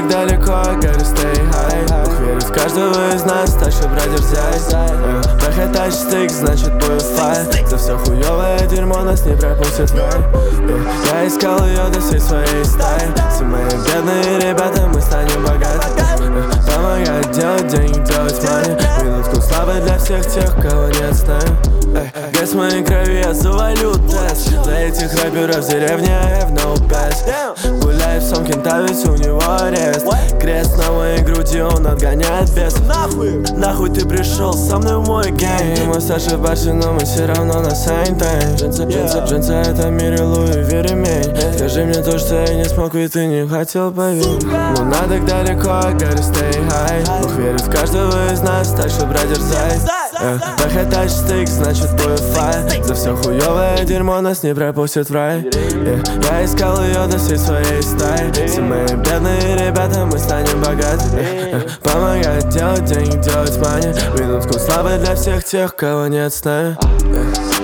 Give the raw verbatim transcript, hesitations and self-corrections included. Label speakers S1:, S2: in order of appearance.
S1: так далеко, gotta stay high. Бог верит в каждого из нас, так что, брат, дерзай. Прохотач стык, значит будет файт. За все хуёвое дерьмо нас не пропустит в рай. Я искал ее до всей своей стаи. Все мои бедные ребята, мы станем богаты. Помогать делать деньги, делать money. Минутку славы для всех тех, кого нет с нами. Без моей крови я завалю тест. Для этих рэперов в деревне I have no best. Гуляет в Сомкин-Та, ведь у него арест. Крест на моей груди, он отгоняет бесов. Нахуй, нахуй ты пришел со мной в мой гейм. Мы старше барсы, но мы все равно на same time. Джинсы, джинсы, джинсы, это мире Луи, веремей. Скажи мне то, что я не смог, ведь ты не хотел поверить. Ну надо далеко, gotta stay high. Бог верит в каждого из нас, так что, брат, дерзай. Прохотач стык, значит будет файт. За все хуёвое дерьмо нас не пропустит в рай. yeah. Я искал ее до всей своей стаи. Все мои бедные ребята, мы станем богаты. yeah. Помогать делать деньги, делать money. Минутку славы для всех тех, кого нет с нами. yeah.